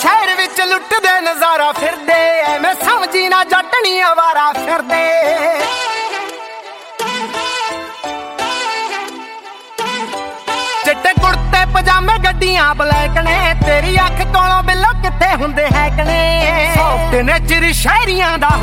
ਸ਼ਹਿਰ ਵਿੱਚ ਲੁੱਟਦੇ ਨਜ਼ਾਰਾ ਫਿਰਦੇ ਐਵੇਂ ਸਮਝੀ ਨਾ ਜੱਟਣੀ ਆਵਾਰਾ ਫਿਰਦੇ ਚਿੱਟੇ ਕੁੜਤੇ ਪਜਾਮੇ ਗੱਡੀਆਂ ਬਲੈਕ ਨੇ ਤੇਰੀ ਅੱਖ ਕੋਲੋਂ ਬਿੱਲੋ ਕਿੱਥੇ ਹੁੰਦੇ ਹੈਕ ਨੇ ਸੌਫਟ ਨੇਚਰ ਸ਼ਹਿਰੀਆਂ ਦਾ